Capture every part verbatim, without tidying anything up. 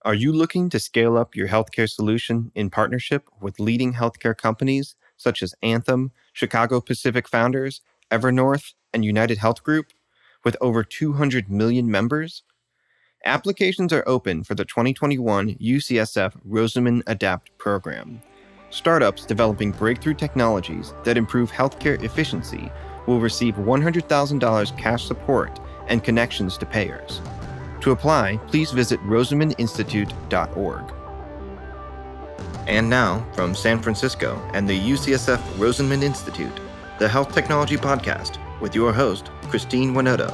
Are you looking to scale up your healthcare solution in partnership with leading healthcare companies such as Anthem, Chicago Pacific Founders, Evernorth, and United Health Group, with over two hundred million members? Applications are open for the twenty twenty-one U C S F Rosamond Adapt program. Startups developing breakthrough technologies that improve healthcare efficiency will receive one hundred thousand dollars cash support and connections to payers. To apply, please visit rosamond institute dot org. And now, from San Francisco and the U C S F Rosamond Institute, the Health Technology Podcast with your host, Christine Winoto.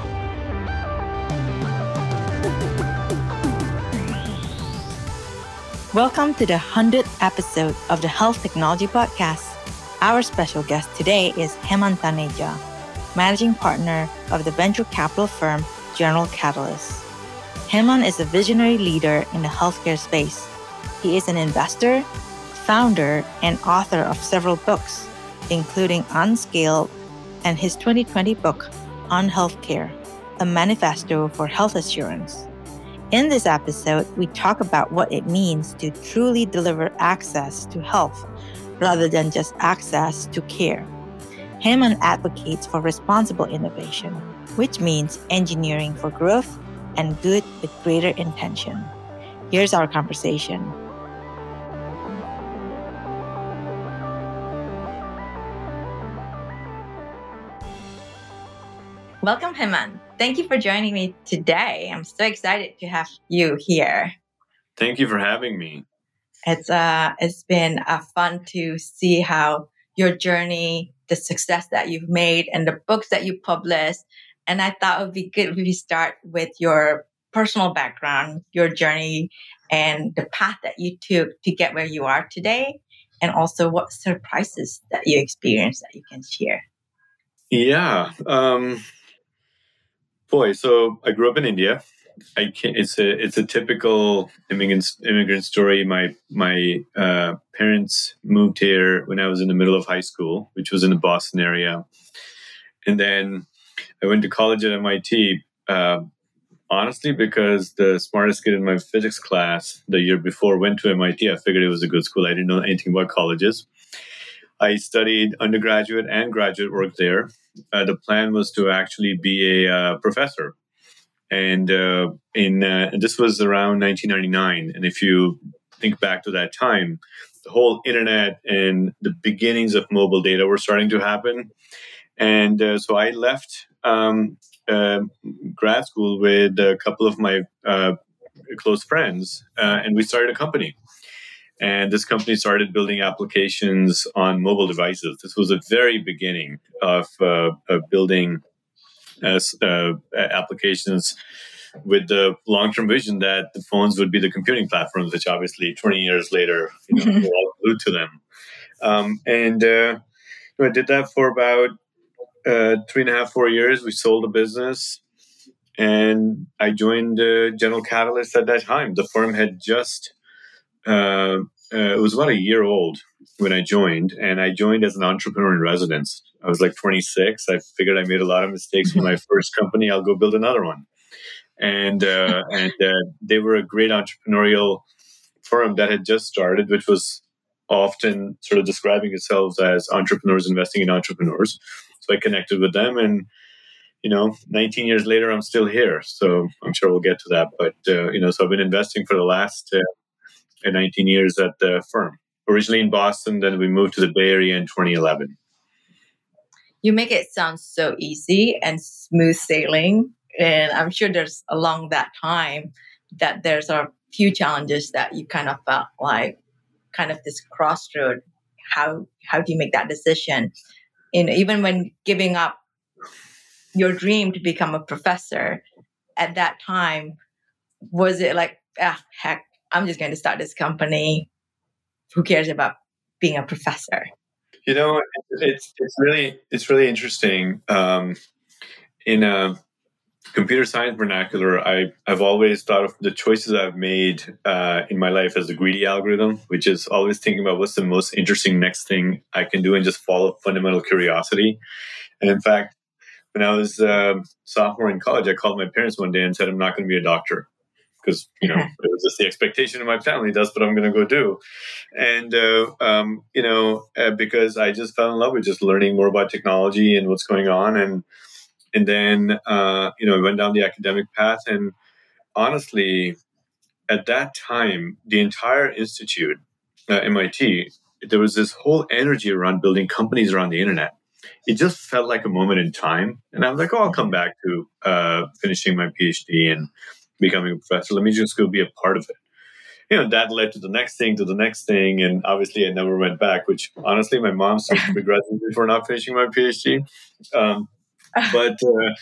Welcome to the one hundredth episode of the Health Technology Podcast. Our special guest today is Hemant Taneja, Managing Partner of the venture capital firm General Catalyst. Hemant is a visionary leader in the healthcare space. He is an investor, founder, and author of several books, including Unscaled and his twenty twenty book, On Healthcare, a manifesto for health assurance. In this episode, we talk about what it means to truly deliver access to health rather than just access to care. Hemant advocates for responsible innovation, which means engineering for growth and good with greater intention. Here's our conversation. Welcome, Hemant. Thank you for joining me today. I'm so excited to have you here. Thank you for having me. It's uh, it's been uh, fun to see how your journey, the success that you've made, and the books that you published. And I thought it would be good if we start with your personal background, your journey, and the path that you took to get where you are today, and also what surprises that you experienced that you can share. Yeah. Um, boy, so I grew up in India. I can't, it's a it's a typical immigrant immigrant story. My my uh, parents moved here when I was in the middle of high school, which was in the Boston area, and then I went to college at M I T. Uh, honestly, because the smartest kid in my physics class the year before went to M I T, I figured it was a good school. I didn't know anything about colleges. I studied undergraduate and graduate work there. Uh, the plan was to actually be a uh, professor. And uh, in uh, this was around nineteen ninety-nine. And if you think back to that time, the whole internet and the beginnings of mobile data were starting to happen. And uh, so I left um, uh, grad school with a couple of my uh, close friends, uh, and we started a company. And this company started building applications on mobile devices. This was the very beginning of, uh, of building as uh, applications with the long-term vision that the phones would be the computing platforms, which obviously twenty years later, you know, we're all glued to them. Um, and uh, I did that for about uh, three and a half, four years. We sold the business, and I joined uh, General Catalyst at that time. The firm had just, uh, uh, it was about a year old when I joined, and I joined as an entrepreneur in residence. I was like twenty-six. I figured I made a lot of mistakes with my first company. I'll go build another one. And uh, and uh, they were a great entrepreneurial firm that had just started, which was often sort of describing itself as entrepreneurs investing in entrepreneurs. So I connected with them, and you know, nineteen years later, I'm still here. So I'm sure we'll get to that. But uh, you know, so I've been investing for the last uh, nineteen years at the firm. Originally in Boston, then we moved to the Bay Area in twenty eleven. You make it sound so easy and smooth sailing. And I'm sure there's along that time that there's a few challenges that you kind of felt like kind of this crossroad. How how do you make that decision? And even when giving up your dream to become a professor at that time, was it like, ah, heck, I'm just going to start this company. Who cares about being a professor? You know, it's it's really it's really interesting. Um, in a computer science vernacular, I I've always thought of the choices I've made uh, in my life as the greedy algorithm, which is always thinking about what's the most interesting next thing I can do and just follow fundamental curiosity. And in fact, when I was a sophomore in college, I called my parents one day and said, "I'm not going to be a doctor." because, you know, it was just the expectation of my family. That's what I'm going to go do. And, uh, um, you know, uh, because I just fell in love with just learning more about technology and what's going on. And, and then, uh, you know, I went down the academic path. And honestly, at that time, the entire institute, uh, M I T, there was this whole energy around building companies around the internet. It just felt like a moment in time. And I was like, oh, I'll come back to uh, finishing my PhD and becoming a professor. Let me just go be a part of it. You know, that led to the next thing, to the next thing. And obviously, I never went back, which honestly, my mom still regrets me for not finishing my PhD. Um, but,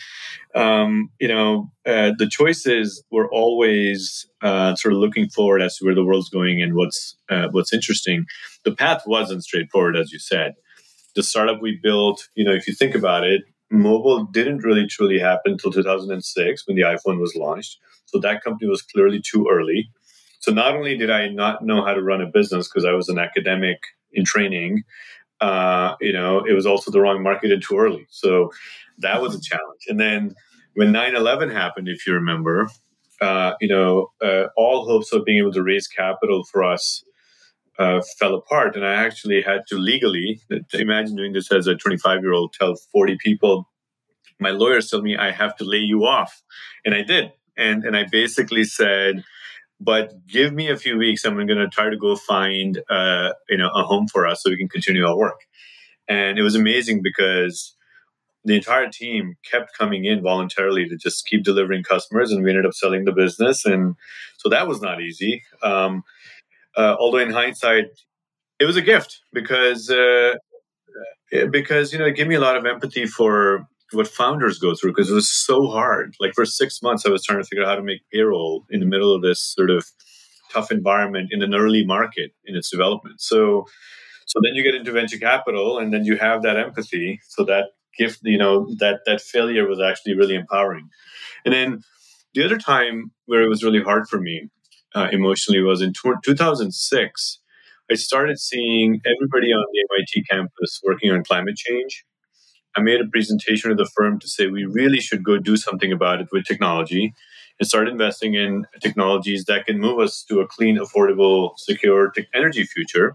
uh, um, you know, uh, the choices were always uh, sort of looking forward as to where the world's going and what's uh, what's interesting. The path wasn't straightforward, as you said. The startup we built, you know, if you think about it, mobile didn't really truly happen until two thousand six when the iPhone was launched. So that company was clearly too early. So not only did I not know how to run a business because I was an academic in training, uh, you know, it was also the wrong market and too early. So that was a challenge. And then when nine eleven happened, if you remember, uh, you know, uh, all hopes of being able to raise capital for us uh, fell apart. And I actually had to legally, imagine doing this as a twenty-five-year-old, tell forty people, my lawyers told me I have to lay you off. And I did. And, and I basically said, but give me a few weeks. I'm going to try to go find, uh, you know, a home for us so we can continue our work. And it was amazing because the entire team kept coming in voluntarily to just keep delivering customers, and we ended up selling the business. And so that was not easy. Um, uh, although in hindsight, it was a gift because, uh, because, you know, it gave me a lot of empathy for what founders go through, because it was so hard. Like for six months, I was trying to figure out how to make payroll in the middle of this sort of tough environment in an early market in its development. So, so then you get into venture capital, and then you have that empathy. So that gift, you know, that that failure was actually really empowering. And then the other time where it was really hard for me uh, emotionally was in two thousand six. I started seeing everybody on the M I T campus working on climate change. I made a presentation to the firm to say we really should go do something about it with technology and start investing in technologies that can move us to a clean, affordable, secure te- energy future.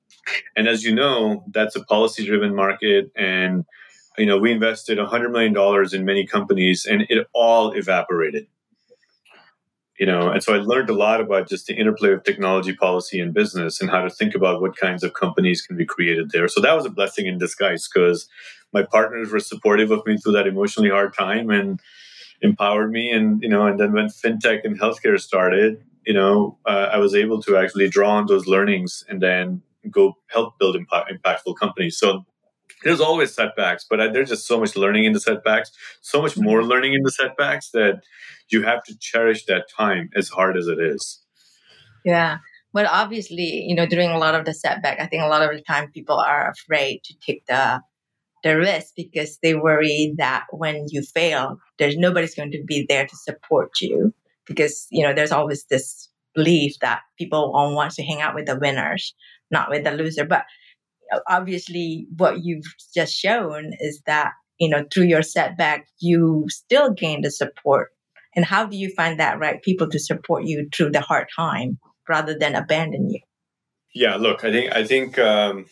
And as you know, that's a policy-driven market. And, you know, we invested one hundred million dollars in many companies, and it all evaporated. You know, and so I learned a lot about just the interplay of technology, policy, and business, and how to think about what kinds of companies can be created there. So that was a blessing in disguise, because my partners were supportive of me through that emotionally hard time and empowered me. And, you know, and then when fintech and healthcare started, you know, uh, I was able to actually draw on those learnings and then go help build impact, impactful companies. So there's always setbacks, but I, there's just so much learning in the setbacks, so much more learning in the setbacks, that you have to cherish that time as hard as it is. Yeah. Well, obviously, you know, during a lot of the setback, I think a lot of the time people are afraid to take the the risk because they worry that when you fail, there's nobody's going to be there to support you, because, you know, there's always this belief that people want to hang out with the winners, not with the loser. But obviously what you've just shown is that, you know, through your setback, you still gain the support. And how do you find that right people to support you through the hard time rather than abandon you? Yeah, look, I think, I think, um,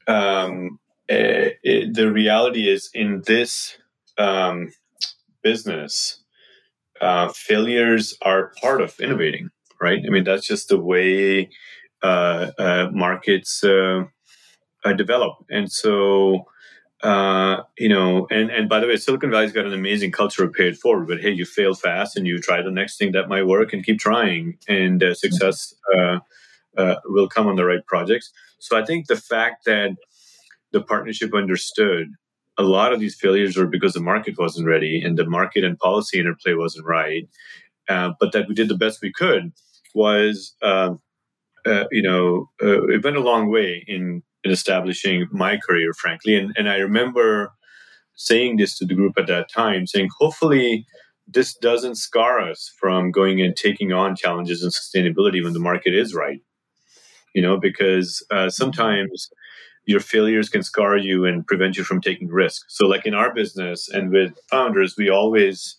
um, Uh, it, the reality is in this um, business, uh, failures are part of innovating, right? I mean, that's just the way uh, uh, markets uh, uh, develop. And so, uh, you know, and, and by the way, Silicon Valley's got an amazing culture of pay it forward, but hey, you fail fast and you try the next thing that might work and keep trying, and uh, success uh, uh, will come on the right projects. So I think the fact that the partnership understood a lot of these failures were because the market wasn't ready and the market and policy interplay wasn't right, uh, but that we did the best we could was, uh, uh, you know, uh, it went a long way in, in establishing my career, frankly. And, and I remember saying this to the group at that time, saying, hopefully this doesn't scar us from going and taking on challenges in sustainability when the market is right. You know, because uh, sometimes your failures can scar you and prevent you from taking risks. So like in our business and with founders, we always,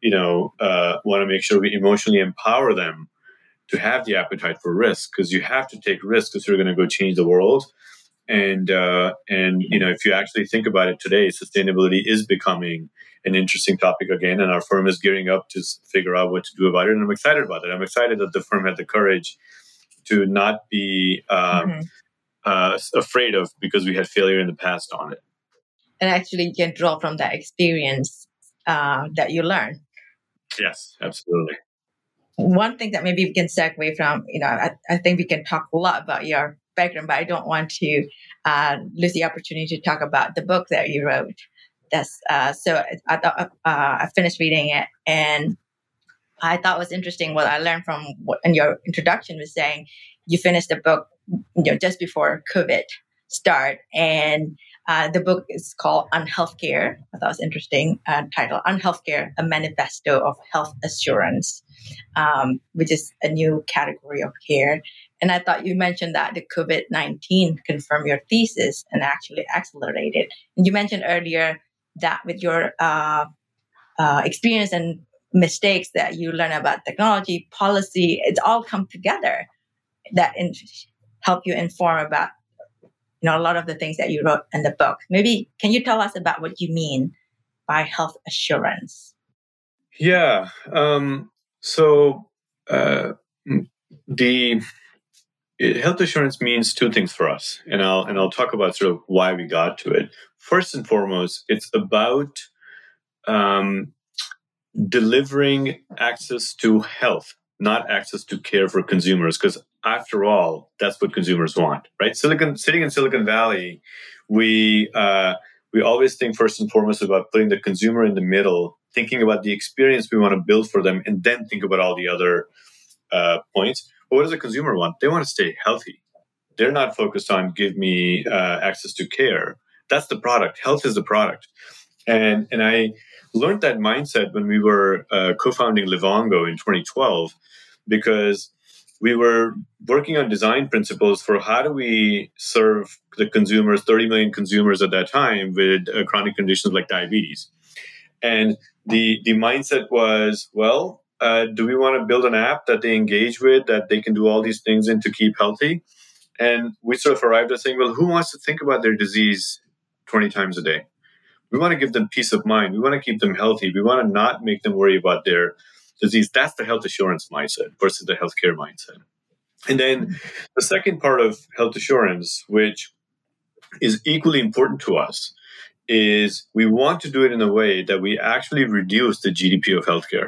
you know, uh, want to make sure we emotionally empower them to have the appetite for risk, because you have to take risks if you're going to go change the world. And, uh, and, you know, if you actually think about it today, sustainability is becoming an interesting topic again, and our firm is gearing up to figure out what to do about it. And I'm excited about it. I'm excited that the firm had the courage to not be uh, mm-hmm. uh, afraid of, because we had failure in the past on it. And actually, you can draw from that experience uh, that you learn. Yes, absolutely. One thing that maybe we can segue from, you know, I, I think we can talk a lot about your background, but I don't want to uh, lose the opportunity to talk about the book that you wrote. That's uh, so I thought uh, I finished reading it, and I thought it was interesting. What I learned from what in your introduction was saying you finished the book, you know, just before COVID start, and uh, the book is called Unhealthcare. I thought it was interesting uh, title, Unhealthcare: A Manifesto of Health Assurance, um, which is a new category of care. And I thought you mentioned that the COVID nineteen confirmed your thesis and actually accelerated. And you mentioned earlier that with your uh, uh, experience and mistakes that you learn about technology, policy, it's all come together that in, help you inform about, you know, a lot of the things that you wrote in the book. Maybe can you tell us about what you mean by health assurance? Yeah. Um, so uh, the health assurance means two things for us, and I'll and I'll talk about sort of why we got to it. First and foremost, it's about um, delivering access to health, not access to care for consumers, because after all, that's what consumers want, right? Silicon, sitting in Silicon Valley, we uh, we always think first and foremost about putting the consumer in the middle, thinking about the experience we want to build for them, and then think about all the other uh, points. But what does the consumer want? They want to stay healthy. They're not focused on give me uh, access to care. That's the product. Health is the product. And and I learned that mindset when we were uh, co-founding Livongo in twenty twelve, because we were working on design principles for how do we serve the consumers, thirty million consumers at that time, with uh, chronic conditions like diabetes. And the the mindset was, well, uh, do we want to build an app that they engage with, that they can do all these things in to keep healthy? And we sort of arrived at saying, well, who wants to think about their disease twenty times a day? We want to give them peace of mind. We want to keep them healthy. We want to not make them worry about their disease. That's the health assurance mindset versus the healthcare mindset. And then the second part of health assurance, which is equally important to us, is we want to do it in a way that we actually reduce the G D P of healthcare.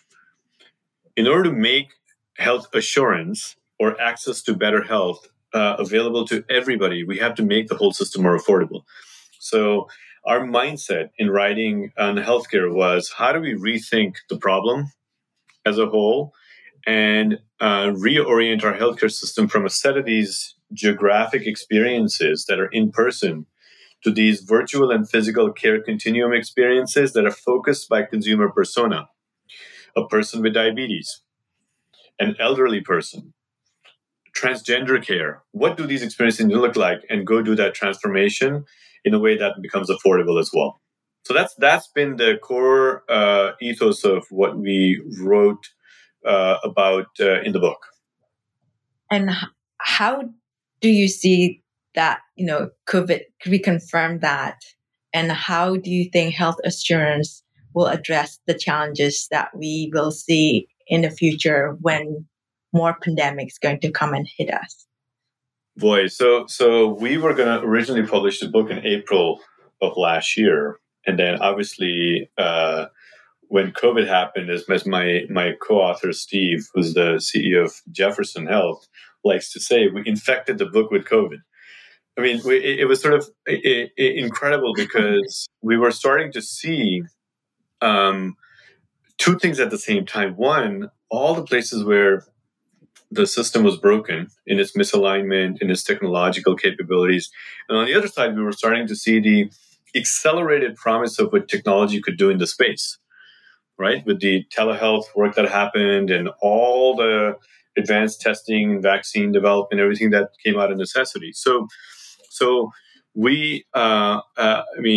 In order to make health assurance or access to better health uh, available to everybody, we have to make the whole system more affordable. So our mindset in writing on healthcare was, how do we rethink the problem as a whole and uh, reorient our healthcare system from a set of these geographic experiences that are in person to these virtual and physical care continuum experiences that are focused by consumer persona. A person with diabetes, an elderly person, transgender care. What do these experiences look like? And go do that transformation in a way that becomes affordable as well. So that's that's been the core uh, ethos of what we wrote uh, about uh, in the book. And h- how do you see that, you know, COVID reconfirmed that? And how do you think health assurance will address the challenges that we will see in the future when more pandemics going to come and hit us? Boy, so so we were going to originally publish the book in April of last year, and then obviously uh, when COVID happened, as, as my my co-author Steve, who's the C E O of Jefferson Health, likes to say, we infected the book with COVID. I mean, we, it, it was sort of it, it, incredible because we were starting to see um, two things at the same time. One, all the places where the system was broken in its misalignment, in its technological capabilities. And on the other side, we were starting to see the accelerated promise of what technology could do in the space, right? With the telehealth work that happened and all the advanced testing, vaccine development, everything that came out of necessity. So, so we, uh, uh, I mean,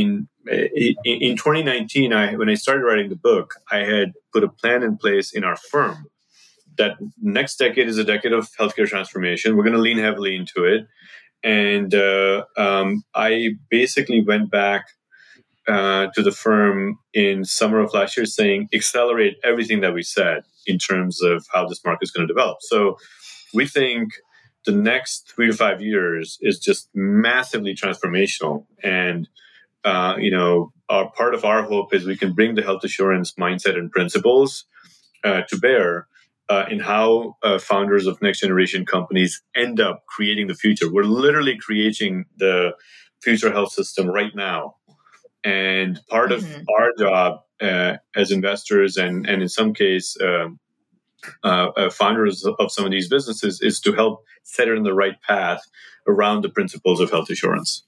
in twenty nineteen, I, when I started writing the book, I had put a plan in place in our firm that next decade is a decade of healthcare transformation. We're going to lean heavily into it. And uh, um, I basically went back uh, to the firm in summer of last year saying, accelerate everything that we said in terms of how this market is going to develop. So we think the next three to five years is just massively transformational. And, uh, you know, our part of our hope is we can bring the health assurance mindset and principles uh, to bear Uh, in how uh, founders of next generation companies end up creating the future. We're literally creating the future health system right now. And part mm-hmm. of our job uh, as investors and, and in some case, uh, uh, uh, founders of some of these businesses is to help set it in the right path around the principles of health assurance.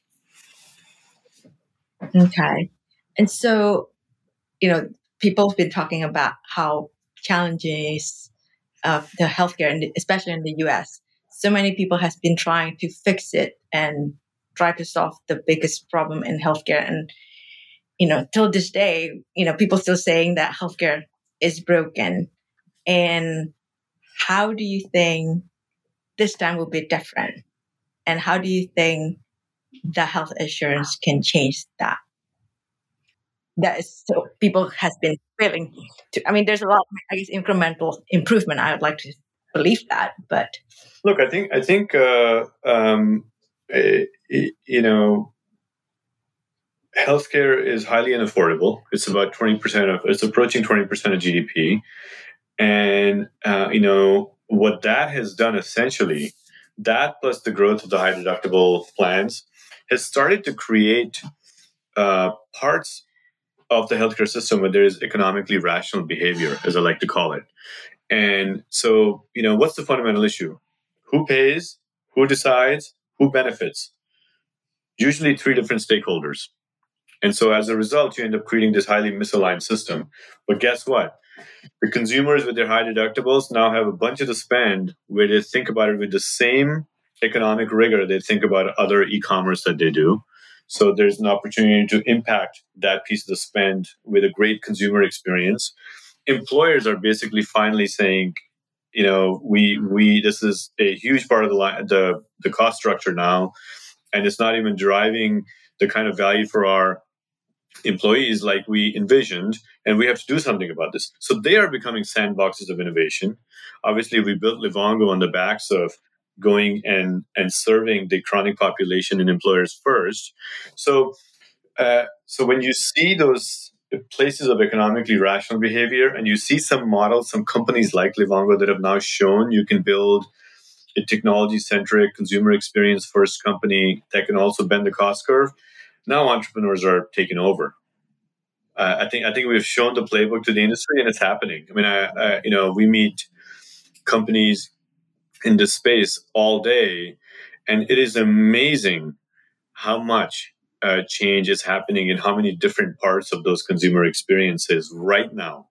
Okay. And so, you know, people have been talking about how challenges of the healthcare, especially in the U S. So many people has been trying to fix it and try to solve the biggest problem in healthcare. And, you know, till this day, you know, people still saying that healthcare is broken. And how do you think this time will be different? And how do you think the health assurance can change that? That is so people has been willing to, I mean, there's a lot, I guess, incremental improvement. I would like to believe that, but. Look, I think, I think, uh, um, uh, you know, healthcare is highly unaffordable. It's about twenty percent of, it's approaching twenty percent of G D P. And, uh, you know, what that has done essentially, that plus the growth of the high deductible plans has started to create uh, parts of the healthcare system where there is economically rational behavior, as I like to call it. And so, you know, what's the fundamental issue? Who pays? Who decides? Who benefits? Usually three different stakeholders. And so as a result, you end up creating this highly misaligned system. But guess what? The consumers with their high deductibles now have a bunch of the spend where they think about it with the same economic rigor they think about other e-commerce that they do. So there's an opportunity to impact that piece of the spend with a great consumer experience. Employers are basically finally saying, you know, we we this is a huge part of the the the cost structure now, and it's not even driving the kind of value for our employees like we envisioned, and we have to do something about this. So they are becoming sandboxes of innovation. Obviously, we built Livongo on the backs of going and, and serving the chronic population and employers first. So, uh, so when you see those places of economically rational behavior, and you see some models, some companies like Livongo that have now shown you can build a technology-centric, consumer experience-first company that can also bend the cost curve, now entrepreneurs are taking over. Uh, I think I think we've shown the playbook to the industry, and it's happening. I mean, I, I you know, we meet companies in this space all day, and it is amazing how much uh, change is happening in how many different parts of those consumer experiences right now.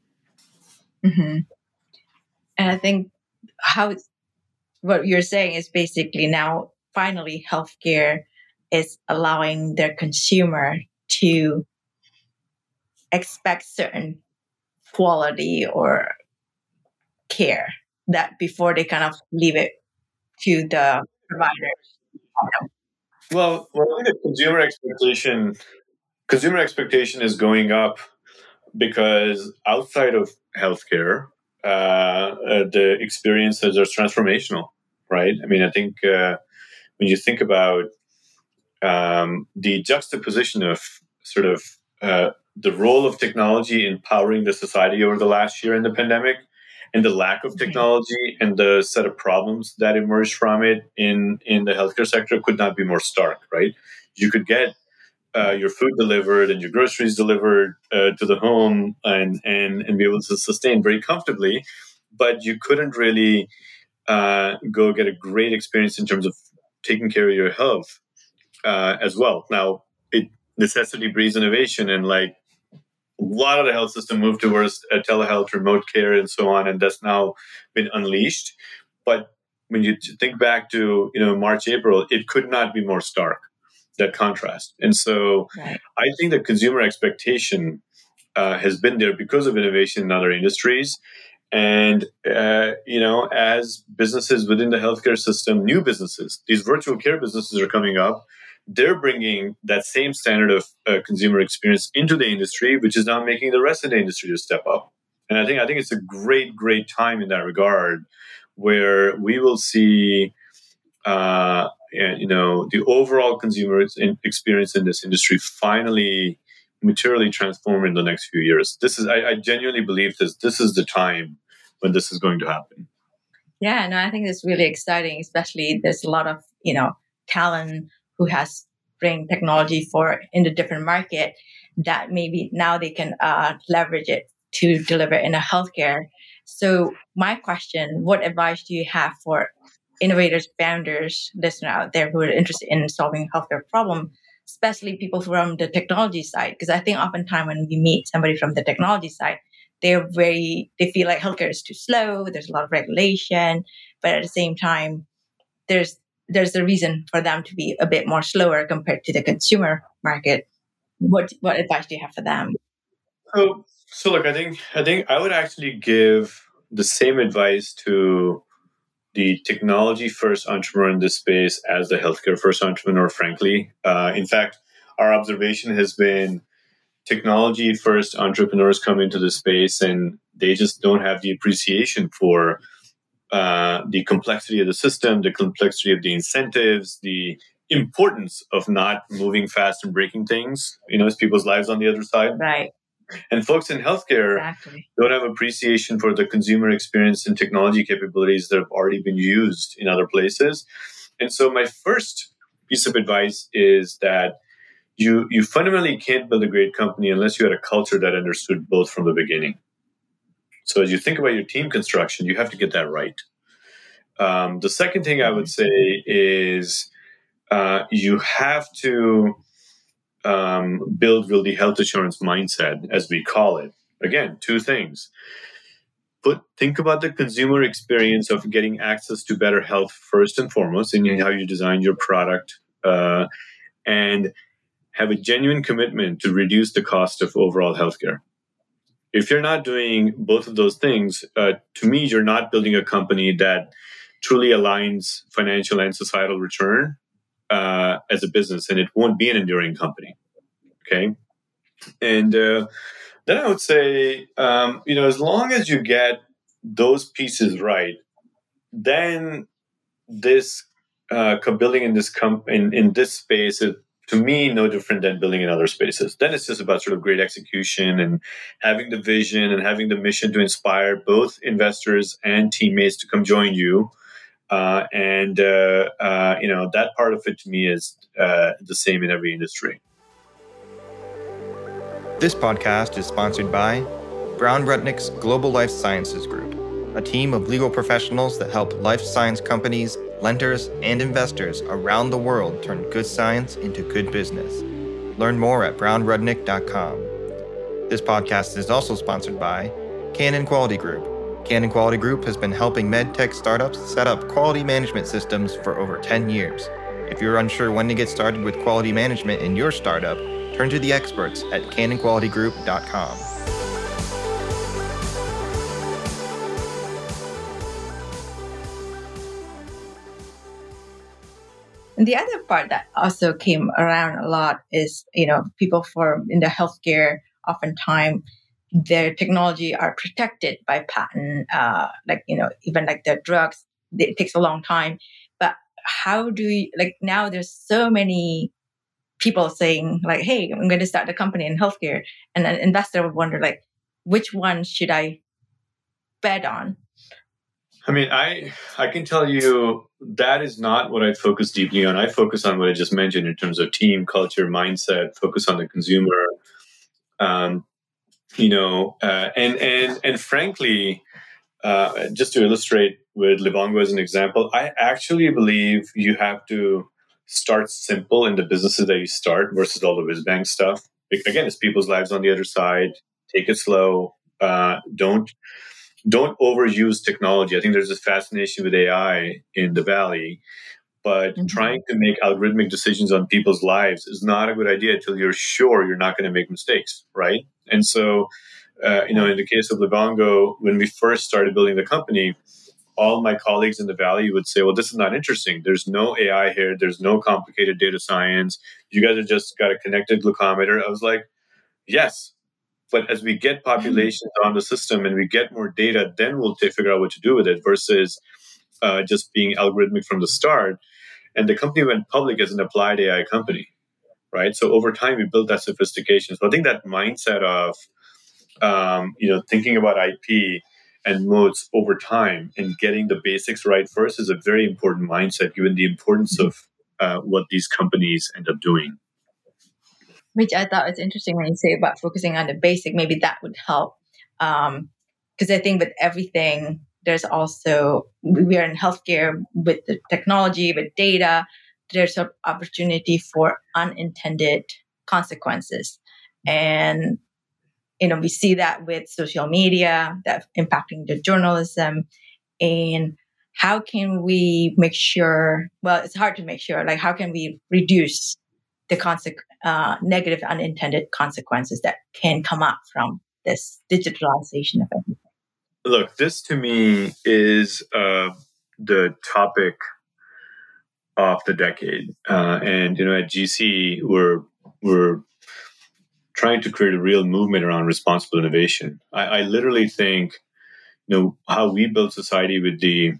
Mm-hmm. And I think how what you're saying is basically now finally healthcare is allowing their consumer to expect certain quality or care that before they kind of leave it to the provider. Well, well, I think the consumer expectation, consumer expectation is going up because outside of healthcare, uh, uh, the experiences are transformational, right? I mean, I think uh, when you think about um, the juxtaposition of sort of uh, the role of technology in powering the society over the last year in the pandemic, and the lack of technology and the set of problems that emerged from it in, in the healthcare sector could not be more stark, right? You could get uh, your food delivered and your groceries delivered uh, to the home and, and, and be able to sustain very comfortably, but you couldn't really uh, go get a great experience in terms of taking care of your health uh, as well. Now, it necessity breeds innovation, and like, a lot of the health system moved towards uh, telehealth, remote care, and so on, and that's now been unleashed. But when you think back to you know March, April, it could not be more stark. that contrast. And so Right. I think the consumer expectation uh, has been there because of innovation in other industries. And, uh, you know, as businesses within the healthcare system, new businesses, these virtual care businesses are coming up. They're bringing that same standard of uh, consumer experience into the industry, which is now making the rest of the industry to step up. And I think I think it's a great, great time in that regard, where we will see, uh, you know, the overall consumer experience in this industry finally materially transform in the next few years. This is, I, I genuinely believe this. This is the time when this is going to happen. Yeah, no, I think it's really exciting. Especially there's a lot of you know talent who has bring technology for in the different market that maybe now they can uh, leverage it to deliver in a healthcare. So my question, what advice do you have for innovators, founders, listeners out there who are interested in solving a healthcare problem, especially people from the technology side? Because I think oftentimes when we meet somebody from the technology side, they're very, they feel like healthcare is too slow. There's a lot of regulation, but at the same time, there's there's a reason for them to be a bit more slower compared to the consumer market. What what advice do you have for them? So, so look, I think I think I would actually give the same advice to the technology first entrepreneur in this space as the healthcare first entrepreneur. Frankly, uh, in fact, our observation has been technology first entrepreneurs come into the space and they just don't have the appreciation for uh, the complexity of the system, the complexity of the incentives, the importance of not moving fast and breaking things, you know, as people's lives on the other side. Right. And folks in healthcare exactly. don't have appreciation for the consumer experience and technology capabilities that have already been used in other places. And so my first piece of advice is that you, you fundamentally can't build a great company unless you had a culture that understood both from the beginning. So as you think about your team construction, you have to get that right. Um, the second thing I would say is uh, you have to um, build really health assurance mindset, as we call it. Again, two things. But think about the consumer experience of getting access to better health first and foremost in how you design your product, uh, and have a genuine commitment to reduce the cost of overall healthcare. If you're not doing both of those things, uh, to me, you're not building a company that truly aligns financial and societal return uh, as a business, and it won't be an enduring company. Okay. And uh, then I would say, um, you know, as long as you get those pieces right, then this uh, building in this comp- in, in this space is, to me, no different than building in other spaces. Then it's just about sort of great execution and having the vision and having the mission to inspire both investors and teammates to come join you. Uh, and, uh, uh, you know, that part of it to me is uh, the same in every industry. This podcast is sponsored by Brown Rudnick's Global Life Sciences Group, a team of legal professionals that help life science companies, lenders, and investors around the world turn good science into good business. Learn more at brown rudnick dot com. This podcast is also sponsored by Canon Quality Group. Canon Quality Group has been helping medtech startups set up quality management systems for over ten years. If you're unsure when to get started with quality management in your startup, turn to the experts at canon quality group dot com. And the other part that also came around a lot is, you know, people for in the healthcare, oftentimes their technology are protected by patent, uh, like, you know, even like the drugs, it takes a long time. But how do you, like now there's so many people saying like, hey, I'm going to start a company in healthcare. And an investor would wonder like, which one should I bet on? I mean, I I can tell you that is not what I focus deeply on. I focus on what I just mentioned in terms of team, culture, mindset, focus on the consumer. Um, you know, uh, and and and frankly, uh, just to illustrate with Livongo as an example, I actually believe you have to start simple in the businesses that you start versus all the whiz bang stuff. Again, it's people's lives on the other side. Take it slow. Uh, don't. Don't overuse technology. I think there's this fascination with A I in the Valley, But Mhm. trying to make algorithmic decisions on people's lives is not a good idea until you're sure you're not going to make mistakes, right? And so, uh, you know, in the case of Livongo, when we first started building the company, all my colleagues in the Valley would say, well, this is not interesting. There's no A I here. There's no complicated data science. You guys have just got a connected glucometer. I was like, yes. But as we get populations on the system and we get more data, then we'll t- figure out what to do with it versus uh, just being algorithmic from the start. And the company went public as an applied A I company, right? So over time, we built that sophistication. So I think that mindset of, um, you know, thinking about I P and moats over time and getting the basics right first is a very important mindset, given the importance of uh, what these companies end up doing. Which I thought was interesting when you say about focusing on the basic. Maybe that would help. Um, because I think with everything, there's also, we are in healthcare with the technology, with data, there's an opportunity for unintended consequences. And, you know, we see that with social media, that impacting the journalism. And how can we make sure, well, it's hard to make sure, like how can we reduce the conse- uh, negative unintended consequences that can come up from this digitalization of everything? Look, this to me is uh, the topic of the decade. Uh, and, you know, at G C, we're, we're trying to create a real movement around responsible innovation. I, I literally think, you know, how we built society with the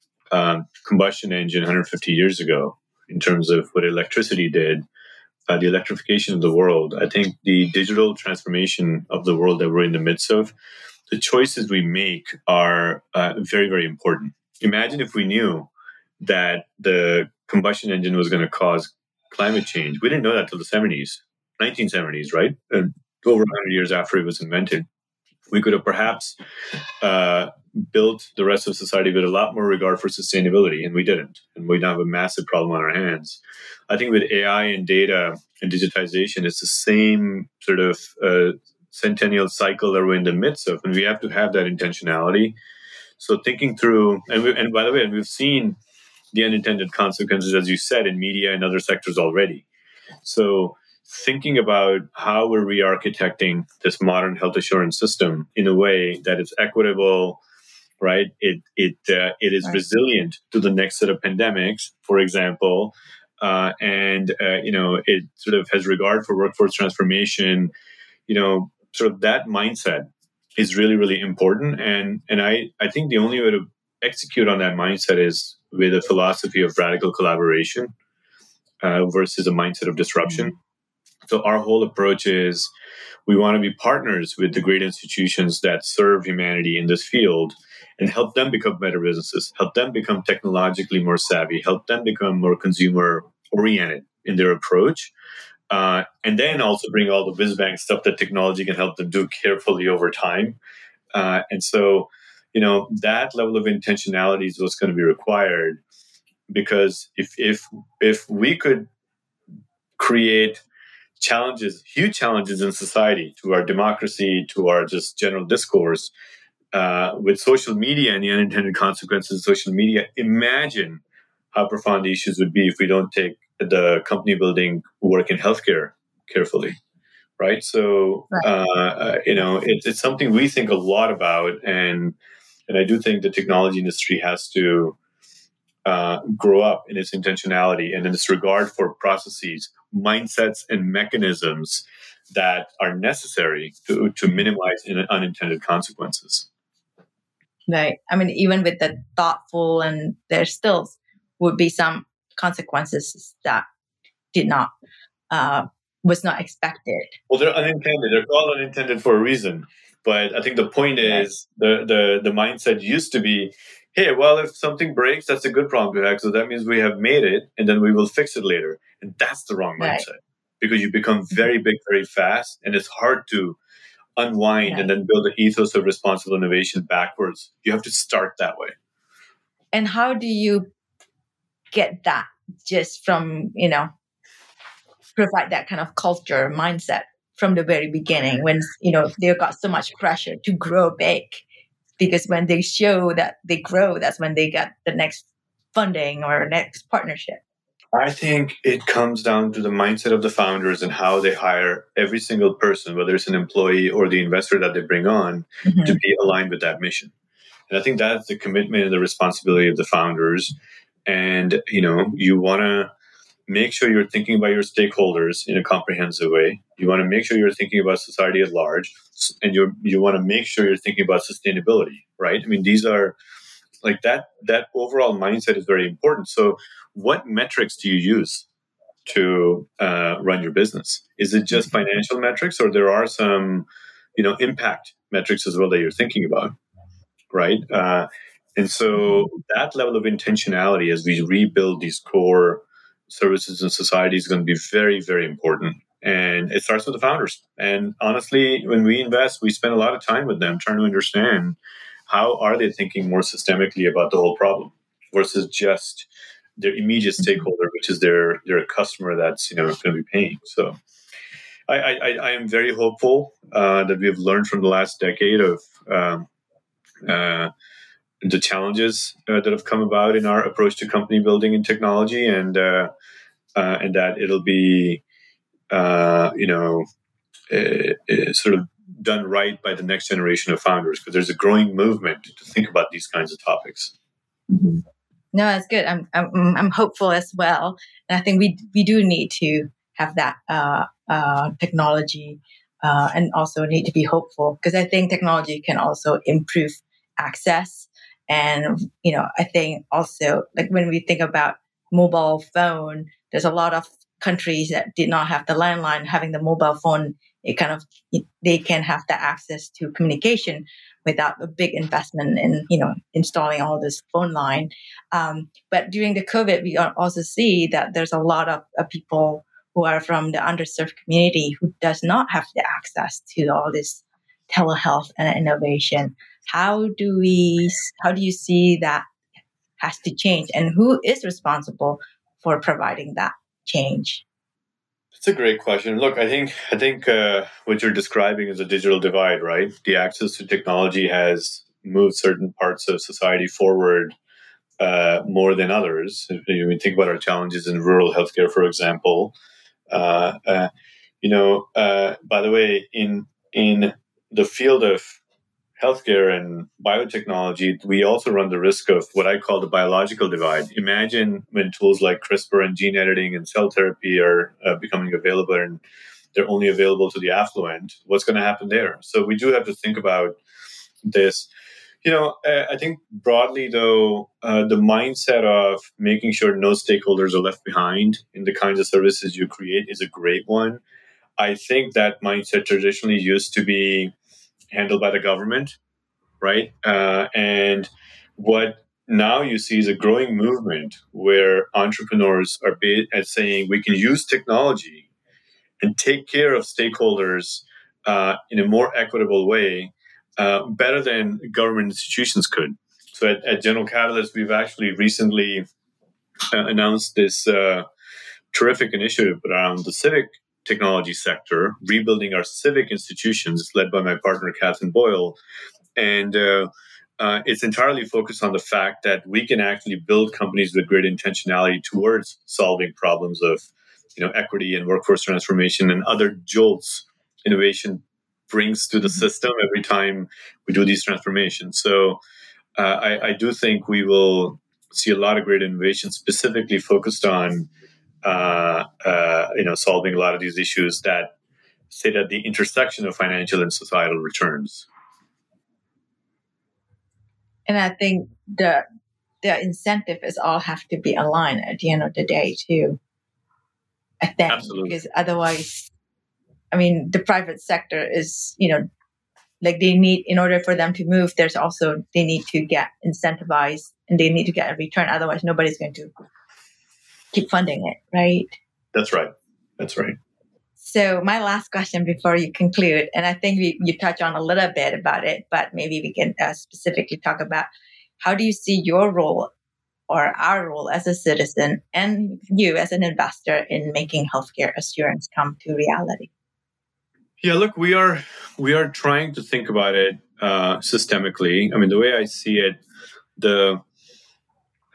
um, combustion engine one hundred fifty years ago in terms of what electricity did, uh, the electrification of the world. I think the digital transformation of the world that we're in the midst of, the choices we make are uh, very, very important. Imagine if we knew that the combustion engine was going to cause climate change. We didn't know that till the seventies, nineteen seventies, right? And over one hundred years after it was invented. We could have perhaps uh, built the rest of society with a lot more regard for sustainability, and we didn't. And we now have a massive problem on our hands. I think with A I and data and digitization, it's the same sort of uh, centennial cycle that we're in the midst of, and we have to have that intentionality. So thinking through, and, we, and by the way, we've seen the unintended consequences, as you said, in media and other sectors already. So thinking about how we're re-architecting this modern health assurance system in a way that it's equitable, right? It it uh, it is right. resilient to the next set of pandemics, for example, uh, and uh, you know it sort of has regard for workforce transformation. You know, sort of that mindset is really really important, and and I I think the only way to execute on that mindset is with a philosophy of radical collaboration uh, versus a mindset of disruption. Mm-hmm. So our whole approach is we want to be partners with the great institutions that serve humanity in this field and help them become better businesses, help them become technologically more savvy, help them become more consumer oriented in their approach. Uh, and then also bring all the whiz bang stuff that technology can help them do carefully over time. Uh, and so, you know, that level of intentionality is what's going to be required, because if if if we could create challenges, huge challenges in society, to our democracy, to our just general discourse, uh, with social media and the unintended consequences of social media, imagine how profound the issues would be if we don't take the company building work in healthcare carefully, right? So, right. Uh, you know, it, it's something we think a lot about, and and I do think the technology industry has to uh, grow up in its intentionality and in its regard for processes, mindsets, and mechanisms that are necessary to, to minimize unintended consequences. Right. I mean, even with the thoughtful, and there still would be some consequences that did not, uh, was not expected. Well, they're unintended. They're called unintended for a reason. But I think the point is right. the, the, the mindset used to be, hey, well, if something breaks, that's a good problem to have. So that means we have made it, and then we will fix it later. And that's the wrong mindset, right. because you become very big very fast, and it's hard to unwind right. and then build an ethos of responsible innovation backwards. You have to start that way. And how do you get that just from, you know, provide that kind of culture mindset from the very beginning, when, you know, they've got so much pressure to grow big? Because when they show that they grow, that's when they get the next funding or next partnership? I think it comes down to the mindset of the founders and how they hire every single person, whether it's an employee or the investor that they bring on, mm-hmm. to be aligned with that mission. And I think that's the commitment and the responsibility of the founders. And, you know, you want to make sure you're thinking about your stakeholders in a comprehensive way. You want to make sure you're thinking about society at large, and you you want to make sure you're thinking about sustainability, right? I mean, these are like that, that overall mindset is very important. So what metrics do you use to uh, run your business? Is it just financial metrics, or there are some, you know, impact metrics as well that you're thinking about, right? Uh, and so that level of intentionality as we rebuild these core services in society is going to be very, very important. And it starts with the founders. And honestly, when we invest, we spend a lot of time with them trying to understand how are they thinking more systemically about the whole problem versus just their immediate stakeholder, which is their their customer that's, you know, going to be paying. So I, I, I am very hopeful uh, that we've learned from the last decade of um, uh, the challenges uh, that have come about in our approach to company building and technology, and uh, uh, and that it'll be uh, you know uh, uh, sort of done right by the next generation of founders, because there's a growing movement to think about these kinds of topics. Mm-hmm. No, that's good. I'm I'm I'm hopeful as well, and I think we we do need to have that uh, uh, technology, uh, and also need to be hopeful, because I think technology can also improve access. And, you know, I think also, like when we think about mobile phone, there's a lot of countries that did not have the landline. Having the mobile phone, it kind of, they can have the access to communication without a big investment in, you know, installing all this phone line. Um, but during the COVID, we also see that there's a lot of uh, people who are from the underserved community who does not have the access to all this telehealth and innovation. How do we, how do you see that has to change, and who is responsible for providing that change? That's a great question. Look, I think, I think uh, what you're describing is a digital divide, right? The access to technology has moved certain parts of society forward uh, more than others. If you think about our challenges in rural healthcare, for example, uh, uh, you know, uh, by the way, in, in the field of healthcare and biotechnology, we also run the risk of what I call the biological divide. Imagine when tools like CRISPR and gene editing and cell therapy are uh, becoming available, and they're only available to the affluent. What's going to happen there? So we do have to think about this. You know, uh, I think broadly, though, uh, the mindset of making sure no stakeholders are left behind in the kinds of services you create is a great one. I think that mindset traditionally used to be handled by the government, right? Uh, and what now you see is a growing movement where entrepreneurs are be- at saying we can use technology and take care of stakeholders uh, in a more equitable way, uh, better than government institutions could. So at, at General Catalyst, we've actually recently uh, announced this uh, terrific initiative around the civic technology sector, rebuilding our civic institutions, led by my partner, Catherine Boyle. And uh, uh, it's entirely focused on the fact that we can actually build companies with great intentionality towards solving problems of, you know, equity and workforce transformation and other jolts innovation brings to the system every time we do these transformations. So uh, I, I do think we will see a lot of great innovation specifically focused on Uh, uh, you know, solving a lot of these issues that sit at the intersection of financial and societal returns. And I think the the incentive is all have to be aligned at the end of the day too. I think, Absolutely. Because otherwise, I mean, the private sector is, you know, like they need, in order for them to move, there's also, they need to get incentivized and they need to get a return. Otherwise, nobody's going to keep funding it, right? That's right. That's right. So my last question before you conclude, and I think we, you touch on a little bit about it, but maybe we can uh, specifically talk about how do you see your role or our role as a citizen and you as an investor in making healthcare assurance come to reality? Yeah, look, we are we are trying to think about it uh, systemically. I mean, the way I see it, the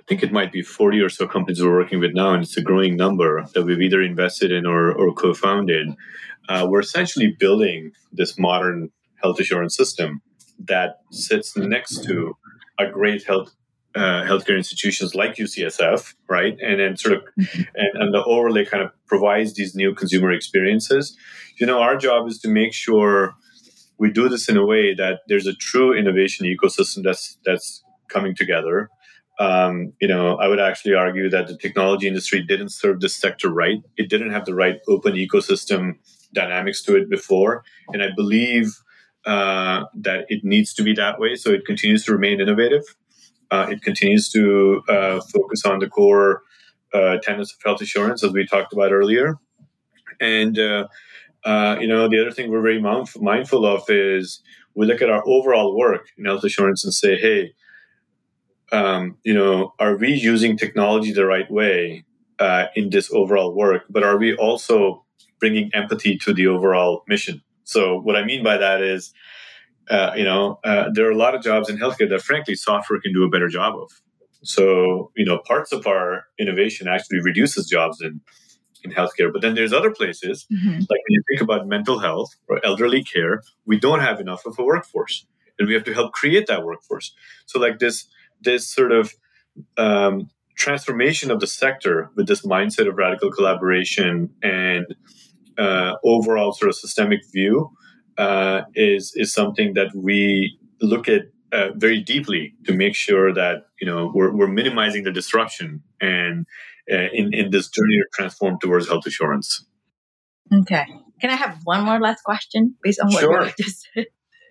think it might be forty or so companies we're working with now, and it's a growing number that we've either invested in or, or co-founded. Uh, we're essentially building this modern health assurance system that sits next to a great health uh, healthcare institutions like U C S F, right? And then sort of, and, and the overlay kind of provides these new consumer experiences. You know, our job is to make sure we do this in a way that there's a true innovation ecosystem that's that's coming together. Um, you know, I would actually argue that the technology industry didn't serve this sector right. It didn't have the right open ecosystem dynamics to it before. And I believe uh, that it needs to be that way. So it continues to remain innovative. Uh, it continues to uh, focus on the core uh, tenets of health assurance, as we talked about earlier. And, uh, uh, you know, the other thing we're very mindful, mindful of is we look at our overall work in health assurance and say, hey, um, you know, are we using technology the right way uh, in this overall work? But are we also bringing empathy to the overall mission? So what I mean by that is, uh, you know, uh, there are a lot of jobs in healthcare that, frankly, software can do a better job of. So, you know, parts of our innovation actually reduces jobs in, in healthcare. But then there's other places, mm-hmm. like when you think about mental health or elderly care, we don't have enough of a workforce. And we have to help create that workforce. So like this, this sort of um, transformation of the sector with this mindset of radical collaboration and uh, overall sort of systemic view uh, is is something that we look at uh, very deeply to make sure that, you know, we're we're minimizing the disruption and uh, in in this journey to transform towards health assurance. Okay, can I have one more last question based on what sure. you just said?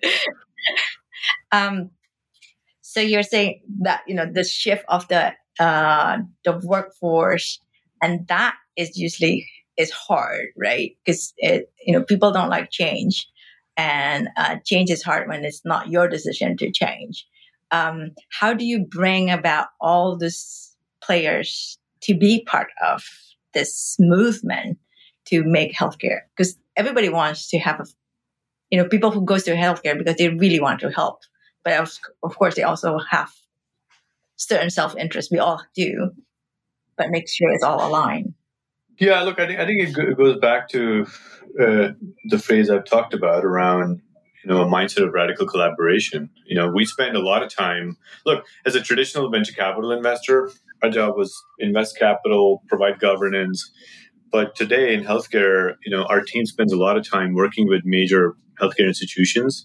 um. So you're saying that, you know, the shift of the uh, the workforce, and that is usually is hard, right? Because it, you know, people don't like change, and uh, change is hard when it's not your decision to change. Um, how do you bring about all these players to be part of this movement to make healthcare? Because everybody wants to have a, you know, people who goes to healthcare because they really want to help. But of, of course, they also have certain self-interest. We all do, but make sure it's all aligned. Yeah, look, I think I think it, go, it goes back to uh, the phrase I've talked about around, you know, a mindset of radical collaboration. You know, we spend a lot of time. Look, as a traditional venture capital investor, our job was invest capital, provide governance. But today in healthcare, you know, our team spends a lot of time working with major healthcare institutions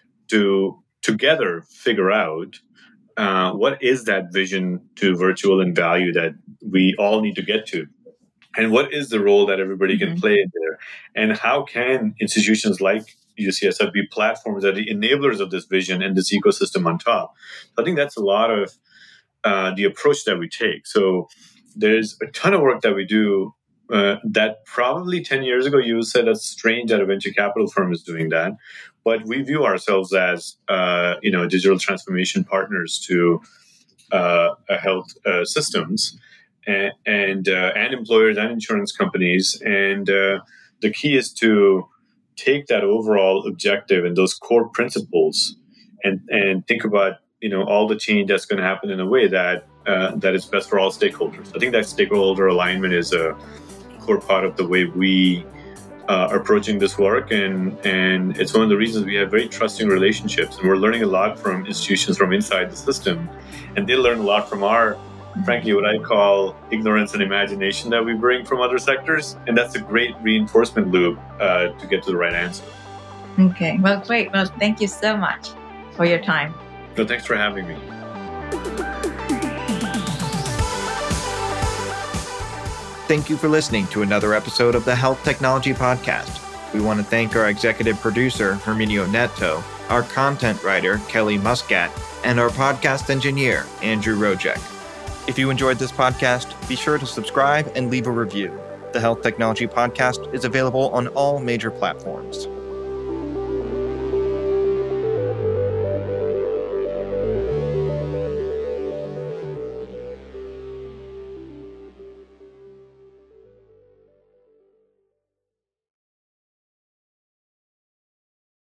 to together figure out uh, what is that vision to virtual and value that we all need to get to, and what is the role that everybody can mm-hmm. play in there, and how can institutions like U C S F be platforms that are the enablers of this vision and this ecosystem on top. So I think that's a lot of uh, the approach that we take. So there's a ton of work that we do uh, that probably ten years ago you said that's strange that a venture capital firm is doing that. But we view ourselves as, uh, you know, digital transformation partners to uh, health uh, systems and and, uh, and employers and insurance companies. And uh, the key is to take that overall objective and those core principles and, and think about, you know, all the change that's going to happen in a way that uh, that is best for all stakeholders. I think that stakeholder alignment is a core part of the way we Uh, approaching this work, and and it's one of the reasons we have very trusting relationships, and we're learning a lot from institutions from inside the system, and they learn a lot from our, frankly, what I call ignorance and imagination that we bring from other sectors, and that's a great reinforcement loop uh, to get to the right answer. Okay, well, great. Well, thank you so much for your time. No, thanks for having me. Thank you for listening to another episode of the Health Technology Podcast. We want to thank our executive producer, Herminio Neto, our content writer, Kelly Muscat, and our podcast engineer, Andrew Rojek. If you enjoyed this podcast, be sure to subscribe and leave a review. The Health Technology Podcast is available on all major platforms.